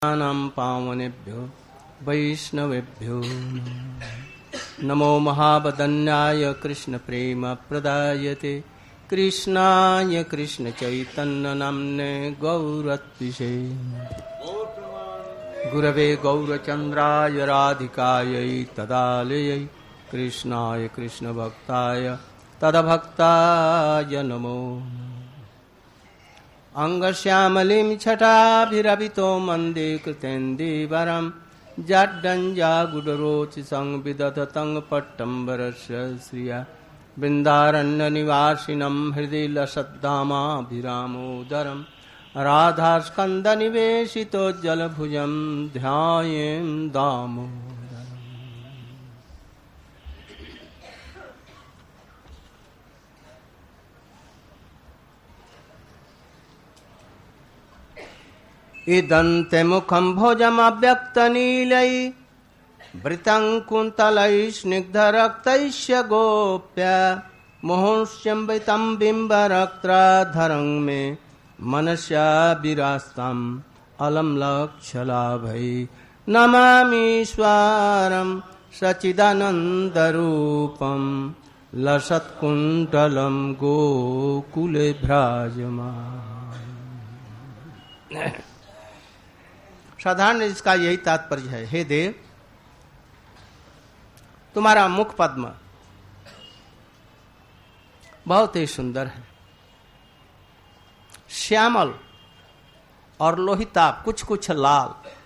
नाम पावनेभ्यो वैष्णवेभ्यो नमो महावदन्याय कृष्ण प्रेम प्रदायते कृष्णाय कृष्ण चैतन्य नाम्ने गौरत्विषे गुरवे गौरचन्द्राय राधिकायै तदालयै कृष्णाय कृष्ण भक्ताय तदभक्ताय नमो। अंगश्यामलिं छटाभिरभितो मन्दे कृतेन्दीवरं जाड्डञ्जागुडरोचि संविदधतं पट्टम्बरस्य श्रिया बृन्दारण्यनिवासिनं हृदि लसद्धामाभिरामोदरं राधास्कन्दनिवेशितोज्जलभुजं ध्यायेन् दामोदरम्। इदन्ते मुखं भोजमव्यक्तनीलै वृतं कुन्तलै स्निग्धरक्तैश्च गोप्य मुहुश्चम्बितं बिम्बरक्त्राधरं मे मनस्या विरास्ताम् अलं लक्ष्यलाभै नमामीश्वरं सच्चिदानन्दरूपं लसत्कुण्डलं गोकुले भ्राजमानं। साधारण इसका यही तात्पर्य है, हे देव, तुम्हारा मुख पद्म बहुत ही सुंदर है, श्यामल और लोहिताभ, कुछ कुछ लाल,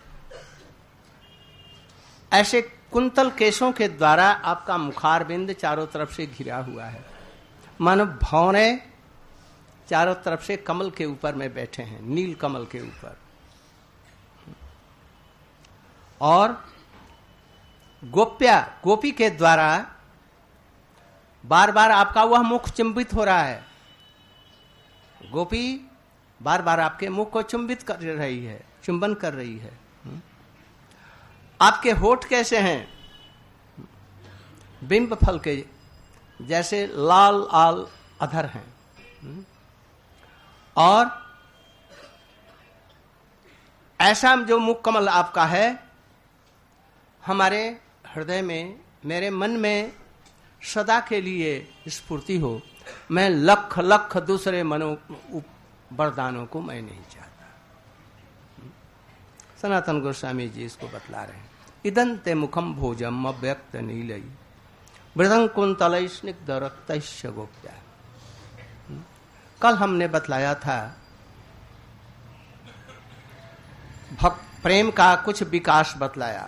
ऐसे कुंतल केशों के द्वारा आपका मुखारबिंद चारों तरफ से घिरा हुआ है। मानो भौरे चारों तरफ से कमल के ऊपर में बैठे हैं, नील कमल के ऊपर। और गोप्या, गोपी के द्वारा बार बार आपका वह मुख चुंबित हो रहा है। गोपी बार बार आपके मुख को चुंबित कर रही है, चुंबन कर रही है। आपके होठ कैसे हैं? बिंब फल के जैसे लाल लाल अधर हैं। और ऐसा जो मुख कमल आपका है, हमारे हृदय में, मेरे मन में सदा के लिए स्फूर्ति हो। मैं लख लख दूसरे मनो वरदानों को मैं नहीं चाहता। सनातन गोस्वामी जी इसको बतला रहे हैं। इदंते मुखम भोजम अव्यक्त नीलई वृदं कुंतलै स्निग्ध रक्तैश्च गोप्या। कल हमने बतलाया था भक्त प्रेम का कुछ विकास बतलाया।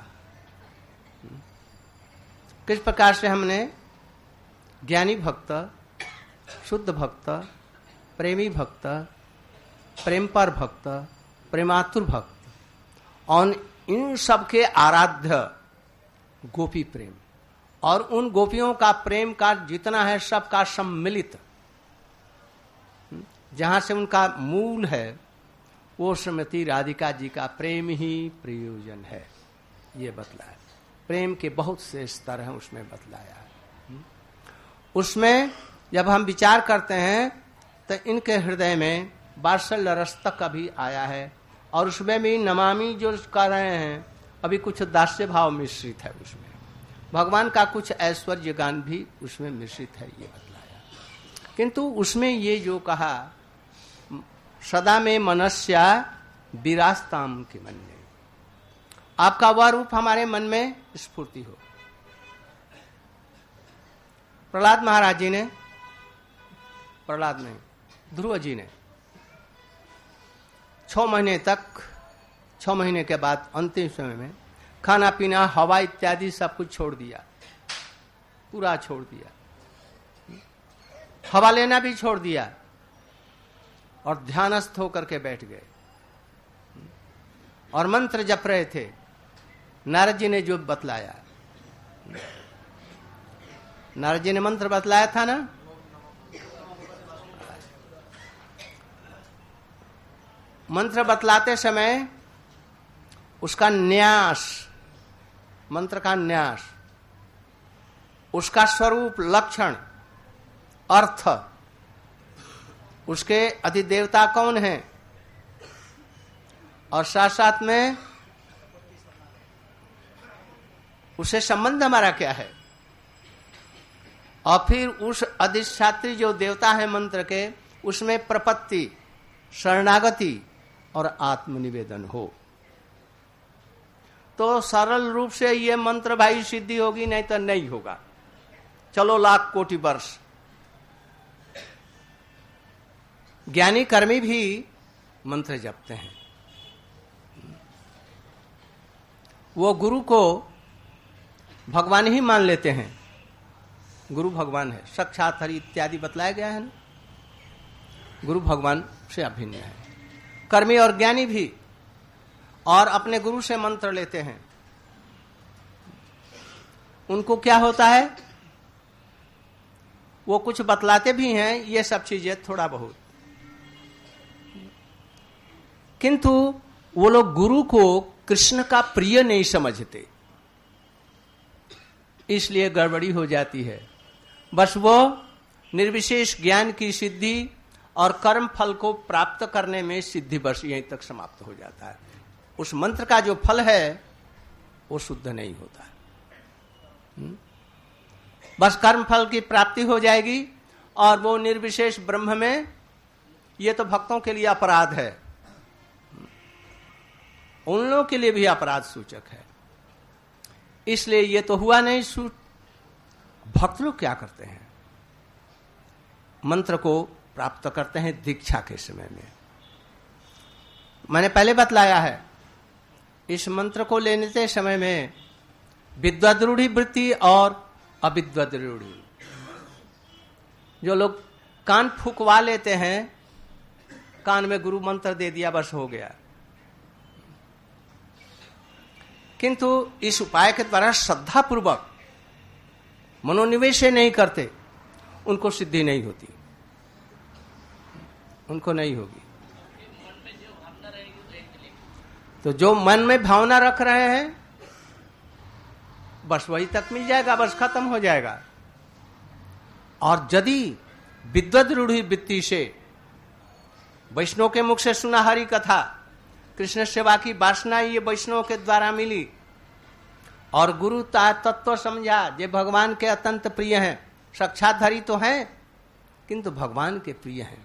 किस प्रकार से हमने ज्ञानी भक्त, शुद्ध भक्त, प्रेमी भक्त, प्रेमपर भक्त, प्रेमातुर भक्त और इन सबके आराध्य गोपी प्रेम, और उन गोपियों का प्रेम का जितना है सबका सम्मिलित, जहां से उनका मूल है, वो श्रीमती राधिका जी का प्रेम ही प्रयोजन है। ये बतलाया। प्रेम के बहुत से स्तर हैं, उसमें बतलाया है। उसमें जब हम विचार करते हैं तो इनके हृदय में वात्सल्य रस तक अभी आया है, और उसमें भी नमामि जो कर रहे हैं अभी कुछ दास्य भाव मिश्रित है। उसमें भगवान का कुछ ऐश्वर्य गान भी उसमें मिश्रित है, ये बतलाया। किंतु उसमें ये जो कहा, सदा में मनस्या विरास्ताम के मन में, आपका वह रूप हमारे मन में स्फूर्ति हो। प्रहलाद महाराज जी ने, प्रहलाद नहीं, ध्रुव जी ने 6 महीने तक, 6 महीने के बाद अंतिम समय में खाना पीना, हवा इत्यादि सब कुछ छोड़ दिया, पूरा छोड़ दिया, हवा लेना भी छोड़ दिया, और ध्यानस्थ होकर के बैठ गए और मंत्र जप रहे थे। नारद जी ने जो बतलाया, नारद जी ने मंत्र बतलाया था ना, मंत्र बतलाते समय उसका न्यास, मंत्र का न्यास, उसका स्वरूप, लक्षण, अर्थ, उसके अधिदेवता कौन है, और साथ साथ में उससे संबंध हमारा क्या है। और फिर उस अधिष्ठात्री जो देवता है मंत्र के, उसमें प्रपत्ति, शरणागति और आत्मनिवेदन हो, तो सरल रूप से ये मंत्र भाई सिद्धि होगी, नहीं तो नहीं होगा। चलो लाख कोटि वर्ष। ज्ञानी कर्मी भी मंत्र जपते हैं। वो गुरु को भगवान ही मान लेते हैं, गुरु भगवान है, साक्षात हरि इत्यादि बतलाया गया है ना, गुरु भगवान से अभिन्न है। कर्मी और ज्ञानी भी और अपने गुरु से मंत्र लेते हैं। उनको क्या होता है, वो कुछ बतलाते भी हैं ये सब चीजें थोड़ा बहुत, किंतु वो लोग गुरु को कृष्ण का प्रिय नहीं समझते, इसलिए गड़बड़ी हो जाती है। बस वो निर्विशेष ज्ञान की सिद्धि और कर्म फल को प्राप्त करने में सिद्धि बस यहीं तक समाप्त हो जाता है। उस मंत्र का जो फल है वो शुद्ध नहीं होता। बस कर्म फल की प्राप्ति हो जाएगी और वो निर्विशेष ब्रह्म में, ये तो भक्तों के लिए अपराध है, उन लोगों के लिए भी अपराध सूचक है। इसलिए ये तो हुआ नहीं। भक्त लोग क्या करते हैं, मंत्र को प्राप्त करते हैं दीक्षा के समय में। मैंने पहले बतलाया है, इस मंत्र को लेने के समय में विद्वद्रूढ़ी वृत्ति और अविद्वद्रूढ़ी, जो लोग कान फुकवा लेते हैं, कान में गुरु मंत्र दे दिया बस हो गया, किंतु इस उपाय के द्वारा श्रद्धा पूर्वक मनोनिवेश नहीं करते, उनको सिद्धि नहीं होती, उनको नहीं होगी। तो जो मन में भावना रख रहे हैं बस वही तक मिल जाएगा, बस खत्म हो जाएगा। और यदि विद्वद्रूढ़ी वृत्ति से वैष्णव के मुख से सुना हरि कथा, कृष्ण सेवा की वासना ये वैष्णव के द्वारा मिली और गुरु तत्व समझा, ये भगवान के अत्यंत प्रिय हैं, साक्षात हरि तो हैं किंतु भगवान के प्रिय हैं,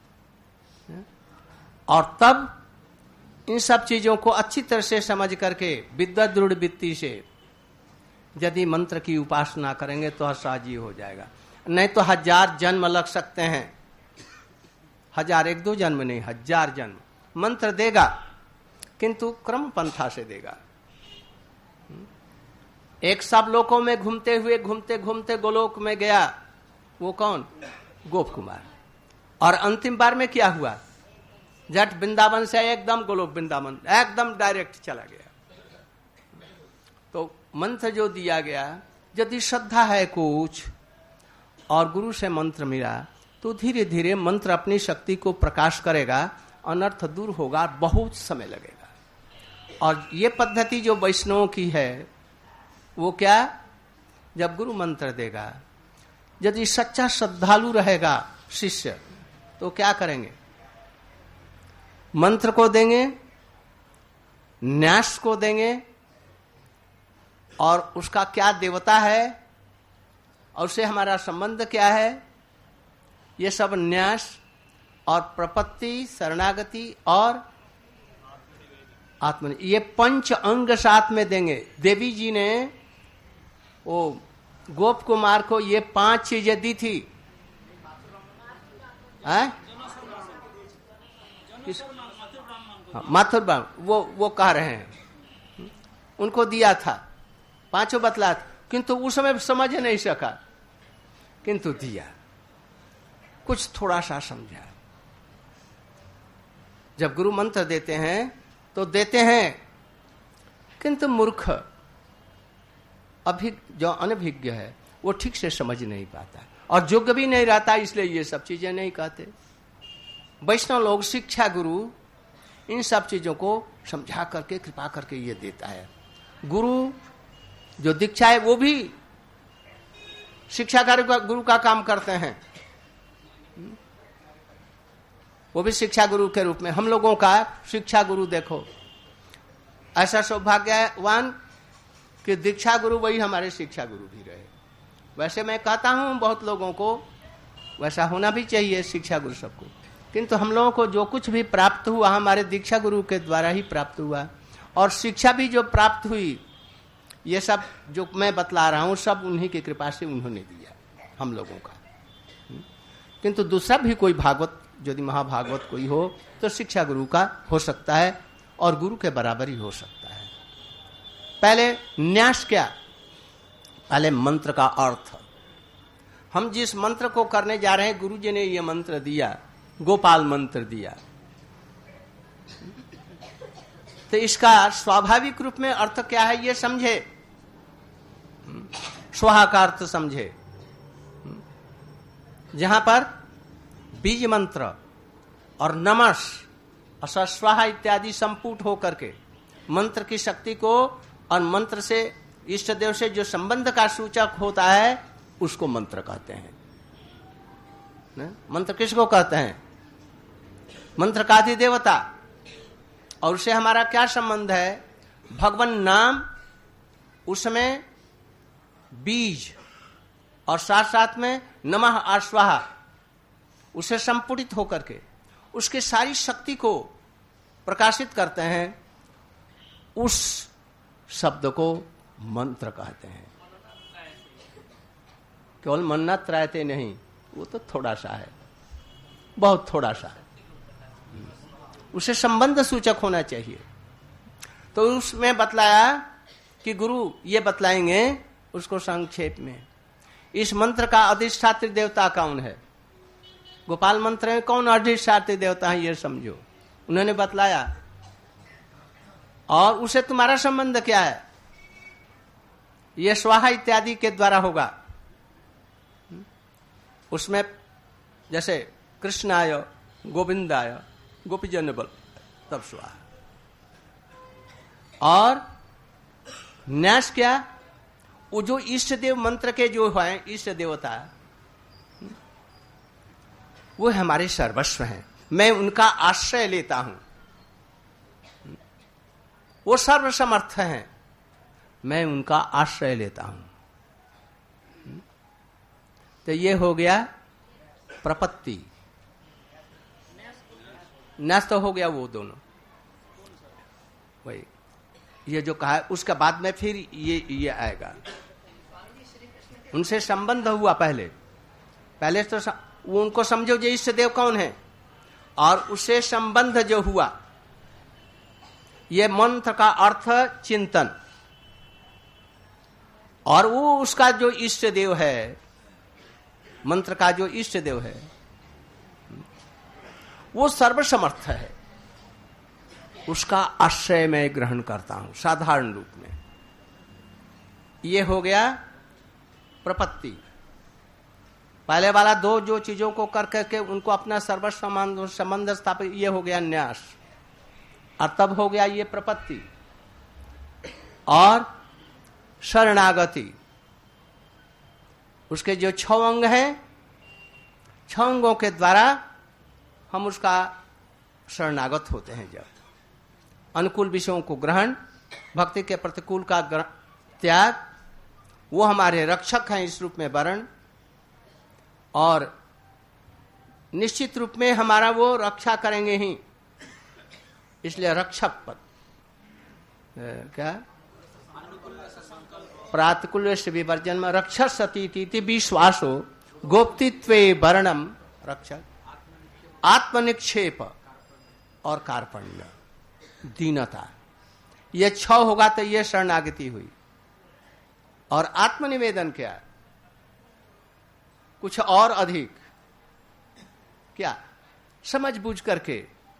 और तब इन सब चीजों को अच्छी तरह से समझ करके विद्वद्रूढ़ वृत्ति से यदि मंत्र की उपासना करेंगे तो सहज हो जाएगा। नहीं तो 1000 जन्म लग सकते हैं, 1000 एक दो जन्म नहीं, 1000 जन्म। मंत्र देगा किंतु क्रम पंथा से देगा। एक सब लोकों में घूमते हुए घूमते घूमते गोलोक में गया, वो कौन, गोप कुमार, और अंतिम बार में क्या हुआ, जट वृंदावन से एकदम गोलोक वृंदावन एकदम डायरेक्ट चला गया। तो मंत्र जो दिया गया, यदि श्रद्धा है कुछ और गुरु से मंत्र मिला तो धीरे धीरे मंत्र अपनी शक्ति को प्रकाश करेगा, अनर्थ दूर होगा, बहुत समय लगेगा। और ये पद्धति जो वैष्णवों की है वो क्या, जब गुरु मंत्र देगा, यदि सच्चा श्रद्धालु रहेगा शिष्य तो क्या करेंगे, मंत्र को देंगे, न्यास को देंगे, और उसका क्या देवता है और उससे हमारा संबंध क्या है, ये सब न्यास और प्रपत्ति, शरणागति और आत्मनि, ये 5 अंग साथ में देंगे। देवी जी ने वो गोप कुमार को ये 5 चीजें दी थी। माथुर ब्राह्मण वो कह रहे हैं, उनको दिया था, 5 बतला, किंतु उस समय समझ नहीं सका, किंतु दिया, कुछ थोड़ा सा समझा। जब गुरु मंत्र देते हैं तो देते हैं, किंतु मूर्ख जो अनभिज्ञ है वो ठीक से समझ नहीं पाता और योग्य भी नहीं रहता, इसलिए ये सब चीजें नहीं कहते। वैष्णव लोग, शिक्षा गुरु इन सब चीजों को समझा करके कृपा करके ये देता है। गुरु जो दीक्षा है वो भी शिक्षा गुरु का काम करते हैं, वो भी शिक्षा गुरु के रूप में। हम लोगों का शिक्षा गुरु देखो, ऐसा सौभाग्यवान कि दीक्षा गुरु वही हमारे शिक्षा गुरु भी रहे। वैसे मैं कहता हूं बहुत लोगों को वैसा होना भी चाहिए शिक्षा गुरु सबको, किंतु हम लोगों को जो कुछ भी प्राप्त हुआ हमारे दीक्षा गुरु के द्वारा ही प्राप्त हुआ, और शिक्षा भी जो प्राप्त हुई ये सब जो मैं बतला रहा हूं सब उन्हीं की कृपा से उन्होंने दिया हम लोगों का। किंतु दूसरा भी कोई भागवत यदि महाभागवत कोई हो तो शिक्षा गुरु का हो सकता है और गुरु के बराबर ही हो सकता है। पहले न्यास क्या, पहले मंत्र का अर्थ। हम जिस मंत्र को करने जा रहे हैं गुरु जी ने ये मंत्र दिया, गोपाल मंत्र दिया, तो इसका स्वाभाविक रूप में अर्थ क्या है ये समझे, स्वाहा का अर्थ समझे। जहां पर बीज मंत्र और नमस और स्वाहा इत्यादि संपुट होकर के मंत्र की शक्ति को और मंत्र से इष्ट देव से जो संबंध का सूचक होता है उसको मंत्र कहते हैं। मंत्र किसको कहते हैं? मंत्र का अधिदेवता। और उससे हमारा क्या संबंध है? भगवान नाम उसमें बीज और साथ साथ में नमः और स्वाहा उसे संपुटित होकर के उसके सारी शक्ति को प्रकाशित करते हैं। उस शब्द को मंत्र कहते हैं। केवल मन्ना त्रायते नहीं, वो तो थोड़ा सा है, बहुत थोड़ा सा है, उसे संबंध सूचक होना चाहिए। तो उसमें बतलाया कि गुरु ये बतलाएंगे उसको संक्षेप में। इस मंत्र का अधिष्ठात्री देवता कौन है? गोपाल मंत्र में कौन अधिष्ठात्री देवता है ये समझो, उन्होंने बतलाया। और उसे तुम्हारा संबंध क्या है? ये स्वाहा इत्यादि के द्वारा होगा। उसमें जैसे कृष्णाय गोविंदाय गोपीजन बल तब स्वाहा। और न्यास क्या? वो जो इष्ट देव मंत्र के जो है इष्ट देवता वो हमारे सर्वस्व हैं, मैं उनका आश्रय लेता हूं। वो सर्वसमर्थ हैं, मैं उनका आश्रय लेता हूं। तो ये हो गया प्रपत्ति। न्यास तो हो गया वो दोनों, वही ये जो कहा है। उसके बाद में फिर ये आएगा। उनसे संबंध हुआ पहले तो वो उनको समझो जो इष्ट देव कौन है, और उससे संबंध जो हुआ ये मंत्र का अर्थ चिंतन। और वो उसका जो इष्ट देव है, मंत्र का जो इष्ट देव है वो सर्वसमर्थ है, उसका आश्रय मैं ग्रहण करता हूं साधारण रूप में। ये हो गया प्रपत्ति। पहले वाला दो जो चीजों को कर करके उनको अपना सर्वस्व संबंध स्थापित, ये हो गया न्यास। और तब हो गया ये प्रपत्ति। और शरणागति, उसके जो 6 अंग हैं, 6 अंगों के द्वारा हम उसका शरणागत होते हैं। जब अनुकूल विषयों को ग्रहण, भक्ति के प्रतिकूल का त्याग, वो हमारे रक्षक हैं इस रूप में वर्ण। और निश्चित रूप में हमारा वो रक्षा करेंगे ही, इसलिए रक्षक पद क्या प्रातकुल से विवर्जन में रक्षक सती विश्वासो गोप्तित्वे वर्णम रक्षक आत्मनिक्षेप और कार्पण्य दीनता। ये 6 होगा तो ये शरणागति हुई। और आत्मनिवेदन क्या? कुछ और अधिक क्या? समझ बूझ करके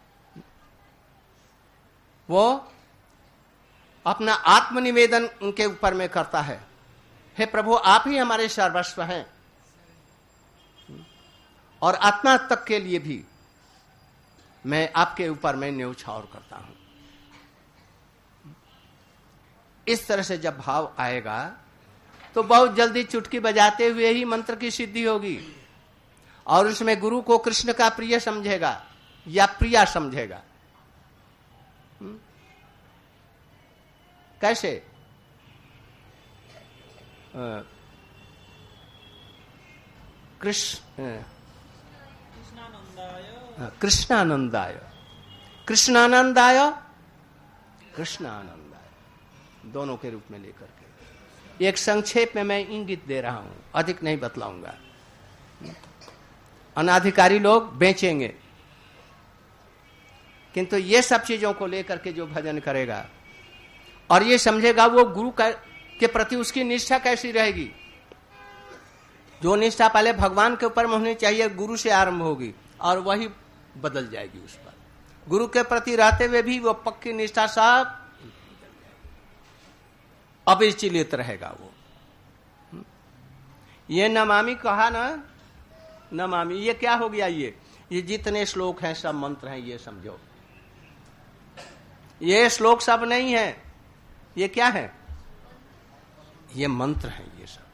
वो अपना आत्मनिवेदन उनके ऊपर में करता है। हे प्रभु आप ही हमारे सर्वस्व हैं, और आत्मा तक के लिए भी मैं आपके ऊपर में न्यौछावर करता हूं। इस तरह से जब भाव आएगा तो बहुत जल्दी चुटकी बजाते हुए ही मंत्र की सिद्धि होगी। और उसमें गुरु को कृष्ण का प्रिय समझेगा या प्रिया समझेगा। कैसे? कृष्णानंदाय कृष्णानंदाय कृष्णानंदाय दोनों के रूप में लेकर के एक संक्षेप में मैं इंगित दे रहा हूं, अधिक नहीं बतलाऊंगा। अनाधिकारी लोग बेचेंगे, किंतु ये सब चीजों को लेकर के जो भजन करेगा और ये समझेगा वो गुरु के प्रति उसकी निष्ठा कैसी रहेगी। जो निष्ठा पहले भगवान के ऊपर होनी चाहिए, गुरु से आरंभ होगी और वही बदल जाएगी उस पर। गुरु के प्रति रहते हुए भी वो पक्की निष्ठा सब अविचलित रहेगा वो। ये नमामि कहा ना, नमामि, ये क्या हो गया? ये जितने श्लोक हैं सब मंत्र हैं, ये समझो। ये श्लोक सब नहीं है, ये क्या है? ये मंत्र हैं ये सब।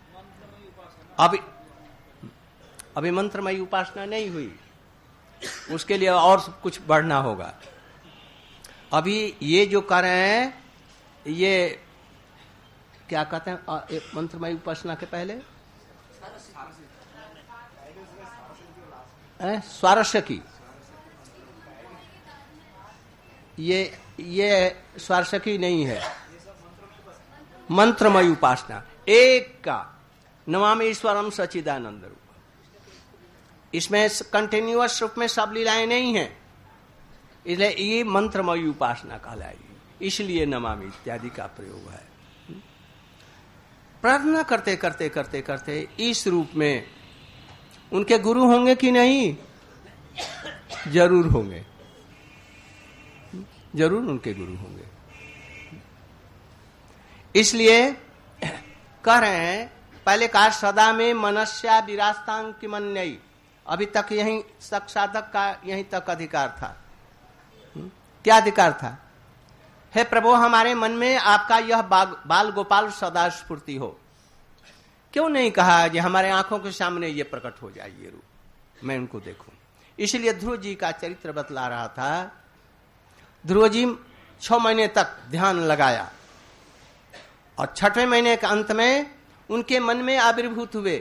अभी मंत्रमयी उपासना नहीं हुई, उसके लिए और कुछ बढ़ना होगा। अभी ये जो कर रहे हैं ये क्या कहते हैं मंत्रमयी उपासना के पहले? स्वारस्य की। ये स्वारस्य की नहीं है, मंत्रमयी उपासना एक का नमामि ईश्वरम सच्चिदानंद रूप। इसमें कंटिन्यूअस रूप में सब लीलाएं नहीं है, इसलिए ये मंत्रमयी उपासना कहलाएगी, इसलिए नमामि इत्यादि का प्रयोग है। प्रार्थना करते करते करते करते इस रूप में उनके गुरु होंगे कि नहीं? जरूर होंगे, जरूर उनके गुरु होंगे। इसलिए कह रहे हैं, पहले कहा सदा में मनस्या विरास्तांग किमन्यई, अभी तक यही साधक का यहीं तक अधिकार था। क्या अधिकार था? हे प्रभु, हमारे मन में आपका यह बाल गोपाल सदा स्फूर्ति हो। क्यों नहीं कहा कि हमारे आंखों के सामने ये प्रकट हो जाए, ये रूप, मैं उनको देखूं। इसलिए ध्रुव जी का चरित्र बतला रहा था। ध्रुव जी 6 महीने तक ध्यान लगाया और 6वें महीने के अंत में उनके मन में आविर्भूत हुए,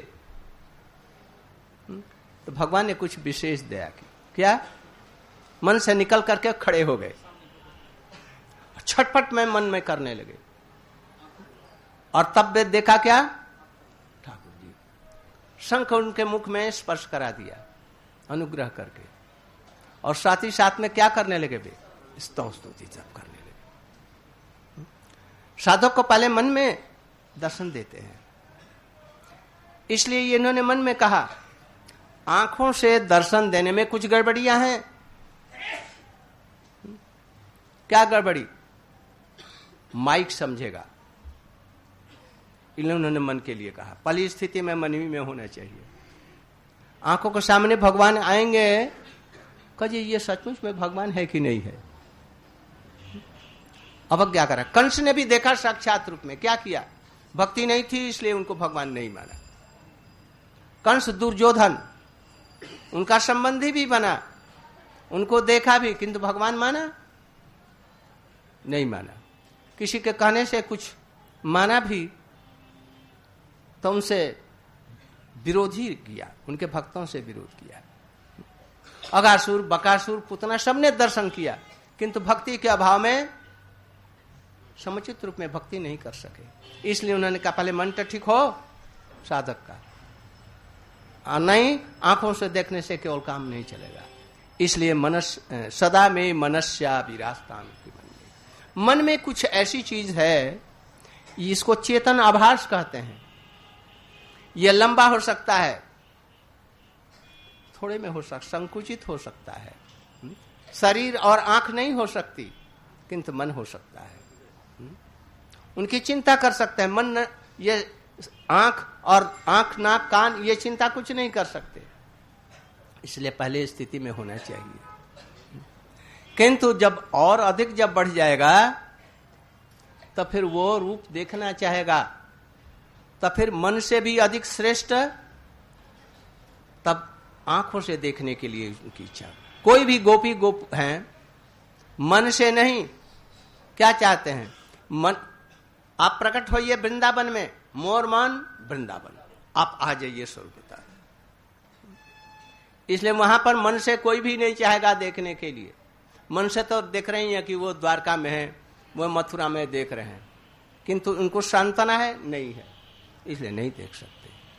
तो भगवान ने कुछ विशेष दया की। क्या? मन से निकल करके खड़े हो गए, छटपट में मन में करने लगे। और तब वे देखा क्या? ठाकुर जी शंख उनके मुख में स्पर्श करा दिया अनुग्रह करके, और साथ ही साथ में क्या करने लगे? वे स्तुति जप करने लगे। साधक को पहले मन में दर्शन देते हैं, इसलिए इन्होंने मन में कहा आंखों से दर्शन देने में कुछ गड़बड़ियां हैं। क्या गड़बड़ी? माइक समझेगा, इन्होंने मन के लिए कहा। पहली स्थिति में मन ही में होना चाहिए। आंखों के सामने भगवान आएंगे, कहिए ये सचमुच में भगवान है कि नहीं है? अब क्या करा? कंस ने भी देखा साक्षात रूप में, क्या किया? भक्ति नहीं थी इसलिए उनको भगवान नहीं माना। कंस दुर्योधन उनका संबंधी भी बना, उनको देखा भी, किंतु भगवान माना नहीं माना। किसी के कहने से कुछ माना भी तो उनसे विरोधी किया, उनके भक्तों से विरोध किया। अगासुर, बकासुर, पुतना सबने दर्शन किया, किंतु भक्ति के अभाव में समुचित रूप में भक्ति नहीं कर सके। इसलिए उन्होंने कहा पहले मन तो ठीक हो साधक का, नहीं आंखों से देखने से केवल काम नहीं चलेगा। इसलिए सदा में मनस्या विरास्तान की मन में कुछ ऐसी चीज है, इसको चेतन आभास कहते हैं। यह लंबा हो सकता है, थोड़े में हो सकता, संकुचित हो सकता है। शरीर और आंख नहीं हो सकती, किंतु मन हो सकता है। उनकी चिंता कर सकते हैं। मन ये आंख और आंख नाक कान ये चिंता कुछ नहीं कर सकते, इसलिए पहले स्थिति में होना चाहिए। किंतु जब और अधिक जब बढ़ जाएगा तो फिर वो रूप देखना चाहेगा, तो फिर मन से भी अधिक श्रेष्ठ, तब आंखों से देखने के लिए उनकी इच्छा। कोई भी गोपी गोप हैं, मन से नहीं, क्या चाहते हैं? मन आप प्रकट होइए वृंदावन में, मोर मन वृंदावन, आप आ जाइए स्वरूपता। इसलिए वहां पर मन से कोई भी नहीं चाहेगा देखने के लिए। मन से तो देख रहे हैं कि वो द्वारका में है, वो मथुरा में देख रहे हैं, किंतु उनको सांत्वना है नहीं है, इसलिए नहीं देख सकते।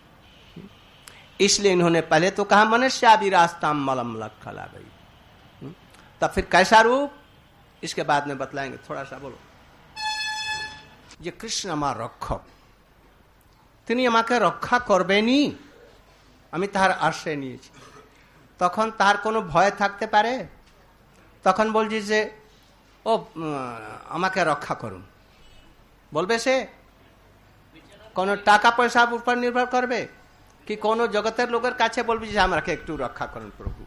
इसलिए इन्होंने पहले तो कहा मनुष्याभिरास्ताम मलम लखला गई, तब फिर कैसा रूप इसके बाद में बतलाएंगे। थोड़ा सा बोलो। ये कृष्ण আমার রক্ষক, তিনি আমাকে রক্ষা করবেনি, আমি তার আশ্রয় নিয়েছি। তখন তার কোনো ভয় থাকতে পারে? তখন বলছি যে ও আমাকে রক্ষা করুন, বলবে সে? কোনো টাকা পয়সার উপর নির্ভর করবে কি কোনো জগতের লোকের কাছে বলবি যে আমাকে একটু রক্ষা করুন প্রভু?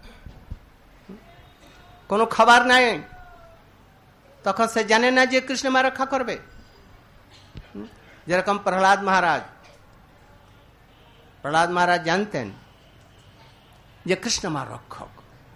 কোনো খবর নাই, তখন সে জানে না যে কৃষ্ণ মা রক্ষা করবে। যেরকম প্রহ্লাদ মহারাজ জানতেন যে কৃষ্ণ মা রক্ষক,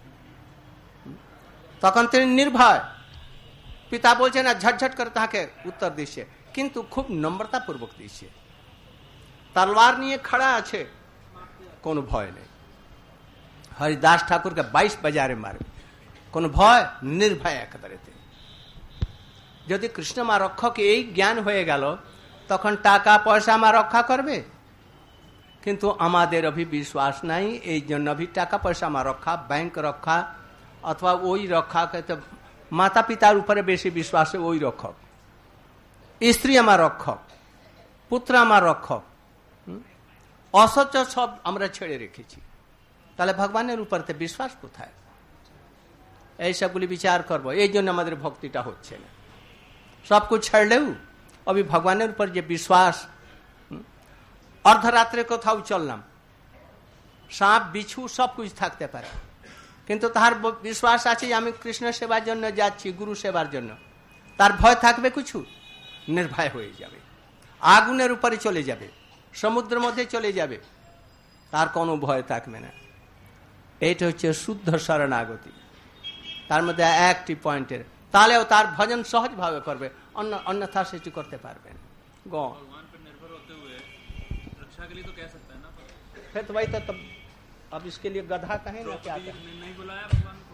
তখন তিনি নির্ভয়। পিতা বলছে না ঝটঝট করে তাকে উত্তর দিচ্ছে, কিন্তু খুব নম্রতা পূর্বক দিচ্ছে। তলোয়ার নিয়ে খড়া আছে, কোনো ভয় নেই। হরিদাস ঠাকুরকে 22 বাজারে মারবে, কোনো ভয়, নির্ভয় একেবারে। যদি কৃষ্ণ মা রক্ষক এই জ্ঞান হয়ে গেল, তখন টাকা পয়সা মা রক্ষা করবে। কিন্তু আমাদের অভি বিশ্বাস নাই, এই জন্য অভি টাকা পয়সা মা রক্ষা, ব্যাংক রক্ষা অথবা ওই রক্ষা, মাতা পিতার উপরে বেশি বিশ্বাস, ওই রক্ষক। স্ত্রী আমার রক্ষক, পুত্র আমার রক্ষক, অসচ সব আমরা ছেড়ে রেখেছি। তাহলে ভগবানের উপরতে বিশ্বাস কোথায়? এই সবগুলি বিচার করবো। এই জন্য আমাদের ভক্তিটা হচ্ছে না। সব কিছু ছাড়লেও অভি ভগবানের উপর যে বিশ্বাস, অর্ধরাত্রে কোথাও চললাম, সাপ বিছু সব কিছু থাকতে পারে, কিন্তু তার বিশ্বাস আছে আমি কৃষ্ণ সেবার জন্য যাচ্ছি, গুরু সেবার জন্য, তার ভয় থাকবে কিছু? নির্ভয় হয়ে যাবে, আগুনের উপরে চলে যাবে, সমুদ্রের মধ্যে চলে যাবে, তার কোনো ভয় থাকবে না। এইটা হচ্ছে শুদ্ধ শরণাগতি। তার মধ্যে একটি পয়েন্টের, তাহলেও তার ভজন সহজ ভাবে করবে, अन्यथा সেটি করতে পারবেন। भगवान पर निर्भर होते हुए रक्षा के लिए तो कह सकता है ना, फिर तो भाई तो अब इसके लिए गधा कहें ना, क्या नहीं बुलाया भगवान को?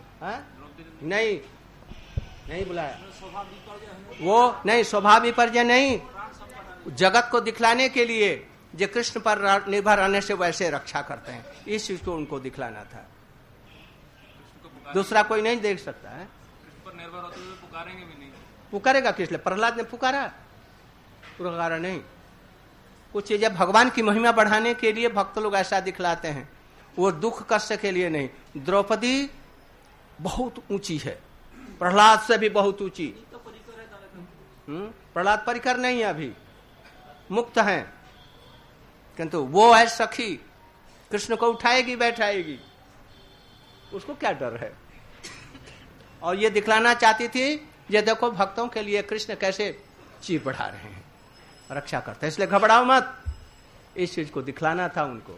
नहीं बुलाया, वो नहीं स्वभाव विपर्जय नहीं, जगत को दिखलाने के लिए जो कृष्ण पर निर्भर रहने से वैसे रक्षा करते हैं, इस चीज को उनको दिखलाना था। दूसरा कोई नहीं देख सकता है। पर निर्भर होते हुए पुकारेंगे भी नहीं, पुकारेगा किस लिए? प्रहलाद ने पुकारा नहीं। कुछ चीजें भगवान की महिमा बढ़ाने के लिए भक्त लोग ऐसा दिखलाते हैं, वो दुख कष्ट के लिए नहीं। द्रौपदी बहुत ऊंची है, प्रहलाद से भी बहुत ऊंची। प्रहलाद परिकर नहीं है, अभी मुक्त हैं, किंतु वो है सखी, कृष्ण को उठाएगी बैठाएगी, उसको क्या डर है? और ये दिखलाना चाहती थी, ये देखो भक्तों के लिए कृष्ण कैसे चीर बढ़ा रहे हैं, रक्षा करते हैं, इसलिए घबराओ मत। इस चीज को दिखलाना था उनको।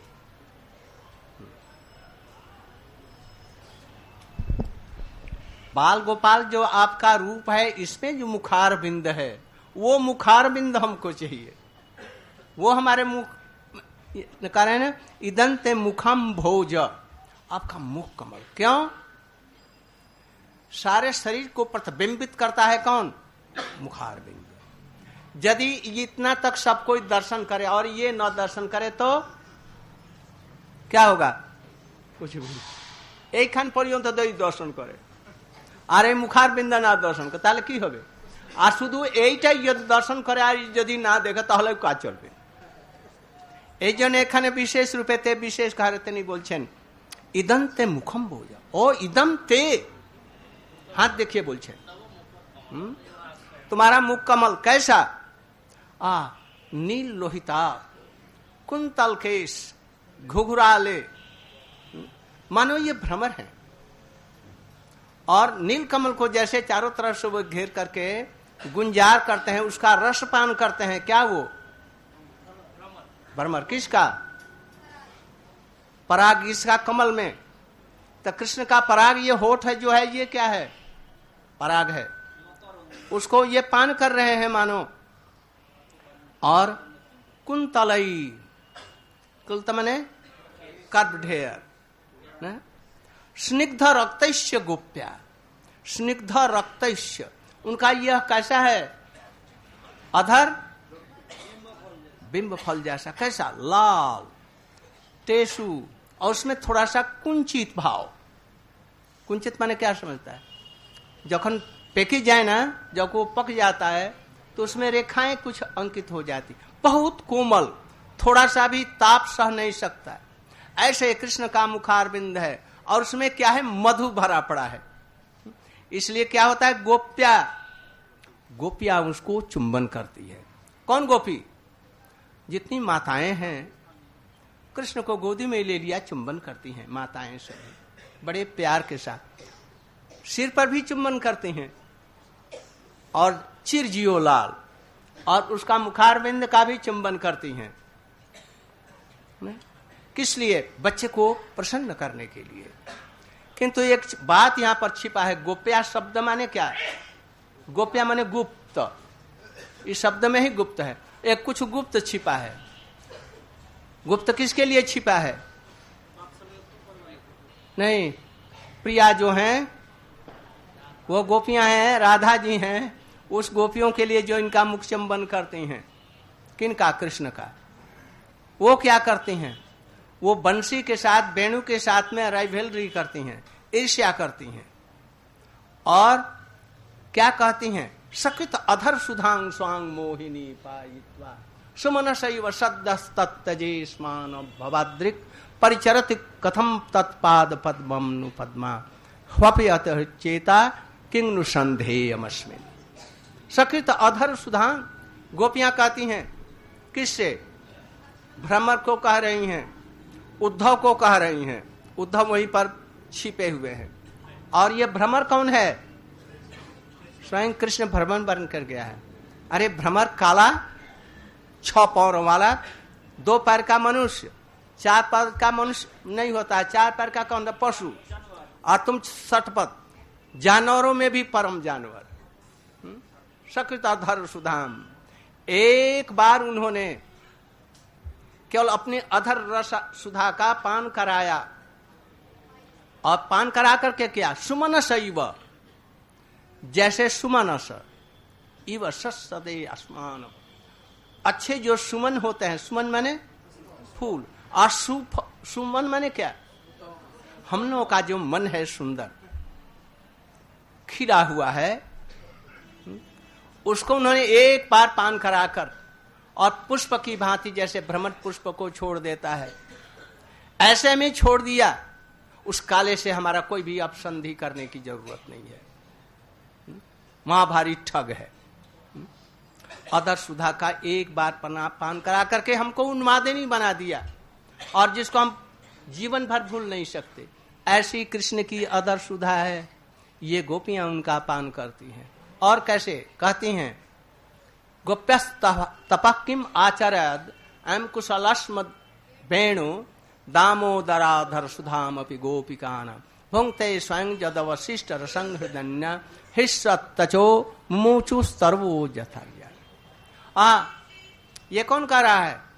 बाल गोपाल जो आपका रूप है, इसमें जो मुखार बिंद है, वो मुखार बिंद हमको चाहिए। वो हमारे मुख कारण है, इदंते मुखम भोज, आपका मुख कमल। क्यों? सारे शरीर को प्रतिबिंबित करता है कौन? मुखार बिंद। यदि इतना तक सब कोई दर्शन करे और ये न दर्शन करे तो क्या होगा? कुछ भी। एक खान पर्यंत दर्शन करे আর এই মুখার বিন্দা না দর্শন করে তাহলে কি হবে? আর শুধু এইটাই যদি দর্শন করে আর যদি না দেখে তাহলে কাজ চলবে। এই জন্য এখানে বিশেষ রূপেতে বিশেষ কারে তিনি বলছেন ইদন্তে মুখম বোঝা, ও ইদম তে, हाथ देखिए बोलছে तुम्हारा मुख कमल कैसा? नील लोहिता, कुंतल केश, घुघराले, मानो ये भ्रमर है। और नील कमल को जैसे चारों तरफ से वो घेर करके गुंजार करते हैं, उसका रस पान करते हैं। क्या वो भ्रमर? किसका पराग? इसका कमल में। तो कृष्ण का पराग ये होठ है जो है, ये क्या है? पराग है। उसको ये पान कर रहे हैं मानो। और कुंतलई, कुलत मने कर्व्ड हेयर, स्निग्ध रक्तैश्य गोप्या, स्निग्ध रक्तैश्य, उनका यह कैसा है, अधर बिंब फल जैसा, कैसा लाल, टेसु, और उसमें थोड़ा सा कुंचित भाव। कुंचित माने क्या समझता है, जखन पेकी जाए ना, जब वो पक जाता है तो उसमें रेखाएं कुछ अंकित हो जाती, बहुत कोमल, थोड़ा सा भी ताप सह नहीं सकता। ऐसे कृष्ण का मुखारविंद है और उसमें क्या है, मधु भरा पड़ा है। इसलिए क्या होता है, गोप्या, गोपियां उसको चुंबन करती है। कौन गोपी, जितनी माताएं हैं कृष्ण को गोदी में ले लिया, चुंबन करती हैं माताएं सभी बड़े प्यार के साथ, सिर पर भी चुंबन करती हैं, और चिरजियो लाल, और उसका मुखारविंद का भी चुंबन करती हैं। किस लिए, बच्चे को प्रसन्न करने के लिए। किंतु एक बात यहां पर छिपा है, गोप्या शब्द माने क्या है, गोप्या माने गुप्त, इस शब्द में ही गुप्त है, एक कुछ गुप्त छिपा है। गुप्त किसके लिए छिपा है, नहीं, प्रिया जो हैं वो गोपियां हैं, राधा जी हैं, उस गोपियों के लिए जो इनका मुख चुंबन करती हैं, किनका, कृष्ण का। वो क्या करती हैं, वो बंसी के साथ, वेणु के साथ में राइवलरी करती हैं, ईर्ष्या करती हैं, और क्या कहती हैं, सकृत अधर सुधांग स्वांग मोहिनी पायित्वा सुमन शैव सद्दस्तत्तजे स्मान भवाद्रिक परिचरति कथम तत्पाद पद्मम नु पद्मा ह्वपयत चेता किंग नु संधेयमस्मिन्। सकृत अधर सुधांग, गोपियां कहती हैं, किससे, भ्रमर को कह रही हैं, उद्धव को कह रही हैं, उद्धव वहीं पर छिपे हुए हैं। और ये भ्रमर कौन है, स्वयं कृष्ण भ्रमर बन कर गया है। अरे भ्रमर काला, 6 पैरों वाला, 2 पैर का मनुष्य, 4 पैर का मनुष्य नहीं होता, 4 पैर का कौन, पशु, और तुम सटपथ, जानवरों में भी परम जानवर। सकृत अधर सुधाम, एक बार उन्होंने केवल अपने अधर रस सुधा का पान कराया, और पान करा करके क्या, सुमन शैव, जैसे सुमनस इव सदे आसमान, अच्छे जो सुमन होते हैं, सुमन माने फूल, और सुमन माने क्या, हम लोगों का जो मन है सुंदर खिला हुआ है, उसको उन्होंने एक बार पान कराकर, और पुष्प की भांति जैसे भ्रमर पुष्प को छोड़ देता है, ऐसे में छोड़ दिया। उस काले से हमारा कोई भी अपसंधि करने की जरूरत नहीं है, महाभारी ठग है। अधर सुधा का एक बार पान करा करके हमको उन्मादिनी बना दिया, और जिसको हम जीवन भर भूल नहीं सकते। ऐसी कृष्ण की अधर सुधा है, ये गोपियां उनका पान करती हैं। और कैसे कहती हैं, गोप्यस्तपः किम आचरद एम कुशलस्म वेणु दामोदराधर सुधाम अपि गोपिकान भुंक्ते स्वयं जदवशिष्ट रसंग हृदन्य हिस्सतचो मुचु सर्वो जथर्य। ये कौन कह रहा है,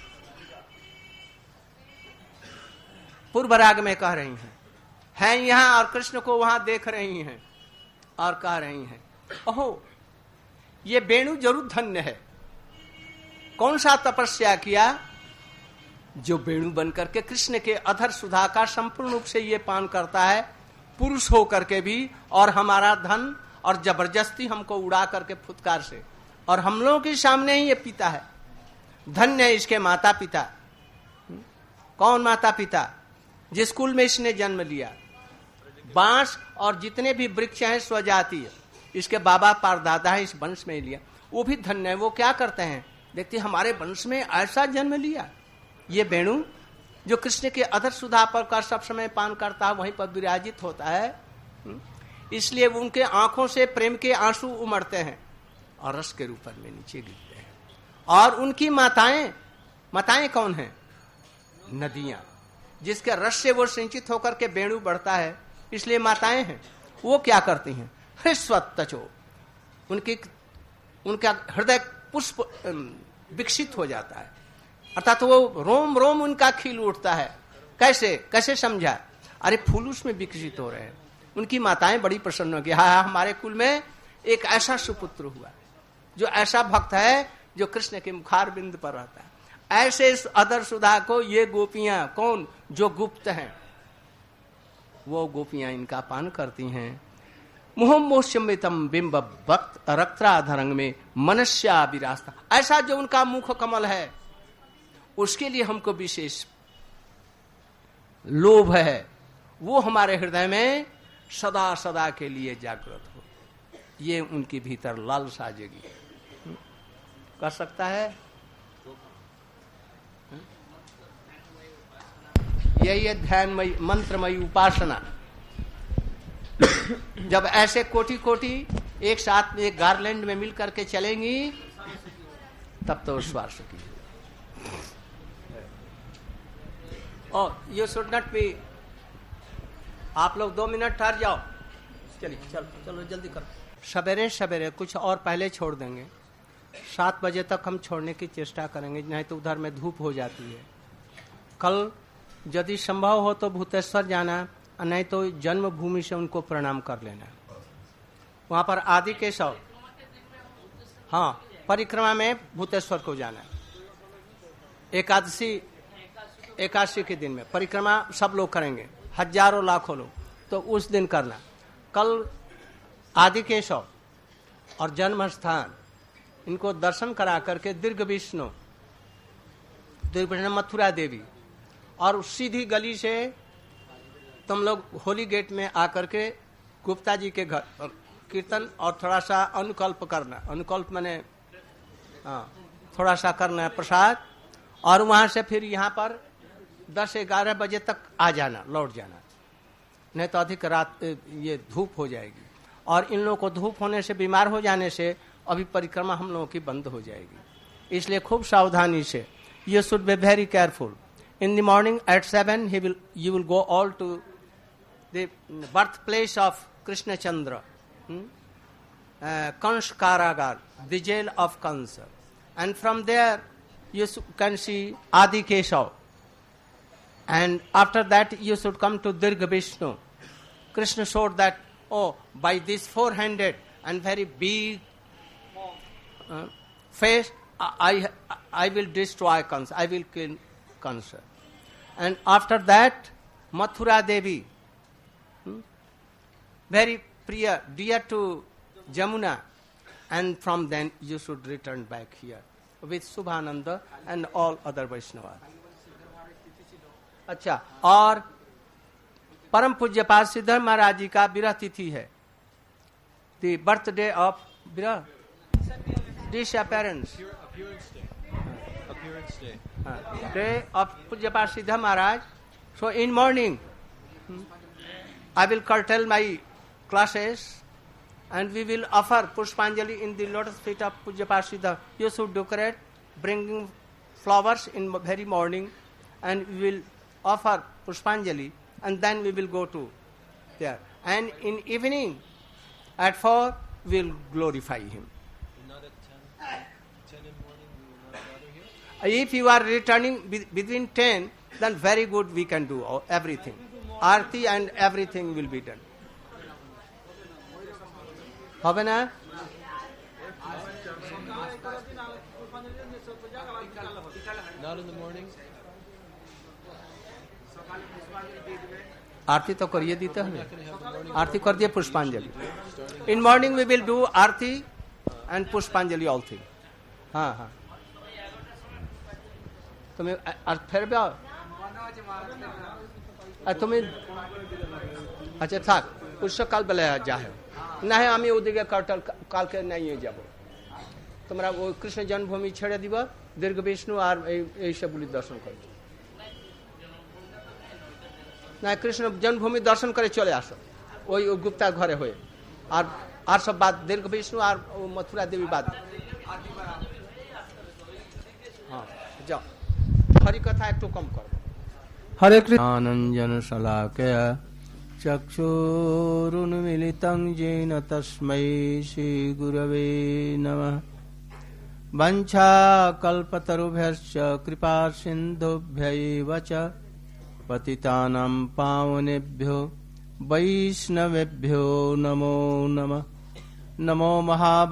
पूर्व राग में कह रही हैं यहां, और कृष्ण को वहां देख रही हैं और कह रही हैं, ओहो ये वेणु जरूर धन्य है। कौन सा तपस्या किया, जो वेणु बनकर के कृष्ण के अधर सुधा का संपूर्ण रूप से ये पान करता है, पुरुष होकर के भी, और हमारा धन, और जबरदस्ती हमको उड़ा करके फुटकार से, और हम लोगों के सामने ही ये पीता है। धन्य है इसके माता पिता। कौन माता पिता, जिस कुल में इसने जन्म लिया। बांस और जितने भी वृक्ष हैं स्वजातीय, इसके बाबा परदादा है, इस वंश में लिया, वो भी धन्य है। वो क्या करते हैं, देखते हमारे वंश में ऐसा जन्म लिया। ये वेणु जो कृष्ण के अधर सुधा पर का सब समय पान करता है, वहीं पर विराजित होता है, इसलिए उनके आंखों से प्रेम के आंसू उमड़ते हैं और रस के रूप में नीचे गिरते हैं। और उनकी माताएं कौन हैं, नदियां, जिसके रस से वो सिंचित होकर के वेणु बढ़ता है, इसलिए माताएं हैं। वो क्या करती हैं, हृस्वत्तचो, उनका हृदय पुष्प विकसित हो जाता है, अर्थात वो रोम रोम उनका खिल उठता है। कैसे कैसे समझा? अरे फूल उसमें विकसित हो रहे हैं। उनकी माताएं बड़ी प्रसन्न हो गई, हाँ हमारे कुल में एक ऐसा सुपुत्र हुआ जो ऐसा भक्त है जो कृष्ण के मुखार बिंद पर रहता है। ऐसे इस अदर सुधा को ये गोपियां, कौन जो गुप्त हैं, वो गोपियां इनका पान करती हैं। मुहम्मोशमितम बिंब भक्त रक्त्राधरंग में मनस्या विरास्ता, ऐसा जो उनका मुख कमल है उसके लिए हमको विशेष लोभ है, वो हमारे हृदय में सदा सदा के लिए जागृत हो, ये उनके भीतर लालसा जगी कर सकता है। यही है ध्यानमयी मंत्रमयी उपासना। जब ऐसे कोटि कोटि एक साथ एक गार्लैंड में मिल करके चलेंगी तब तो स्वार्थ की। और यू शुड नॉट बी, आप लोग 2 मिनट ठहर जाओ, चलिए चलो जल्दी करो। सवेरे सवेरे कुछ और पहले छोड़ देंगे, 7 बजे तक हम छोड़ने की चेष्टा करेंगे, नहीं तो उधर में धूप हो जाती है। कल यदि संभव हो तो भूतेश्वर जाना, नहीं तो जन्मभूमि से उनको प्रणाम कर लेना। वहां पर आदि केशव, हाँ परिक्रमा में भूतेश्वर को जाना। एकादशी के दिन में परिक्रमा सब लोग करेंगे, हजारों लाखों लोग, तो उस दिन करना। कल आदि केशव और जन्म स्थान इनको दर्शन करा करके दीर्घ विष्णु मथुरा देवी, और सीधी गली से तुम लोग होली गेट में आकर के गुप्ता जी के घर कीर्तन और थोड़ा सा अनुकल्प करना। अनुकल्प मैंने थोड़ा सा करना है प्रसाद, और वहां से फिर यहाँ पर 10-11 बजे तक आ जाना, लौट जाना, नहीं तो अधिक रात ये धूप हो जाएगी। और इन लोगों को धूप होने से, बीमार हो जाने से अभी परिक्रमा हम लोगों की बंद हो जाएगी। इसलिए खूब सावधानी से, you should be very careful. In the morning at 7, you will go all to the birthplace of Krishna Chandra, Kansa Karagar, the jail of Kansa, and from there you can see Adi Keshav, and after that you should come to Dirgha Vishnu. Krishna showed that, oh, by this 4-handed and very big face, I will destroy Kansa, I will kill Kansa. And after that, Mathura Devi, very dear to Jamuna, and from then you should return back here with Subhananda and all other Vaishnavas. अच्छा, और परम पूज्य पाद सिद्धर महाराज जी का विरह तिथि है, the birthday of विरह, disappearance. Day of Pujyapad Siddha Maharaj. So in morning, I will curtail my classes and we will offer Pushpanjali in the lotus feet of Pujyapad Siddha. You should decorate, bringing flowers in very morning, and we will offer Pushpanjali, and then we will go to there. And in evening, at 4, we will glorify him. If you are returning between 10, then very good, we can do everything. Aarti and everything will be done. হবে না? Not in the morning. आरती तो करिए देते हैं, आरती कर दिए पुष्पांजलि. In morning we will do Aarti and पुष्पांजलि all thing. हाँ हाँ. तुम्हें फिर भी तुम्हें अच्छा থাক উৎসকাল বেলা যাও না হয় আমি ওদিকে কালকে নাই যাব তোমরা ওই কৃষ্ণ জন্মভূমি ছেড়ে দিব দীর্ঘ বিষ্ণু আর এই সবগুলি দর্শন করো না কৃষ্ণ জন্মভূমি দর্শন করে চলে আসো ওই গুপ্তা ঘরে হয়ে আর সব বাদ দীর্ঘ বিষ্ণু আর মথুরা দেবী বাদ হ্যাঁ যাও हरि कथा एक तो कम करो हरे कृष्ण आनंजन शलाकया चक्षुरुन्मीलितं येन तस्मै श्री गुरवे नमः वंशाकल्पतरुभ्यश्च कृपा सिन्धुभ्यैव च पतितानां पावनेभ्यो वैष्णवेभ्यो नमो नमः। नमो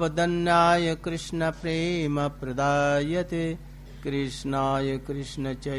महावदन्याय कृष्ण प्रेम प्रदायते कृष्णाय कृष्ण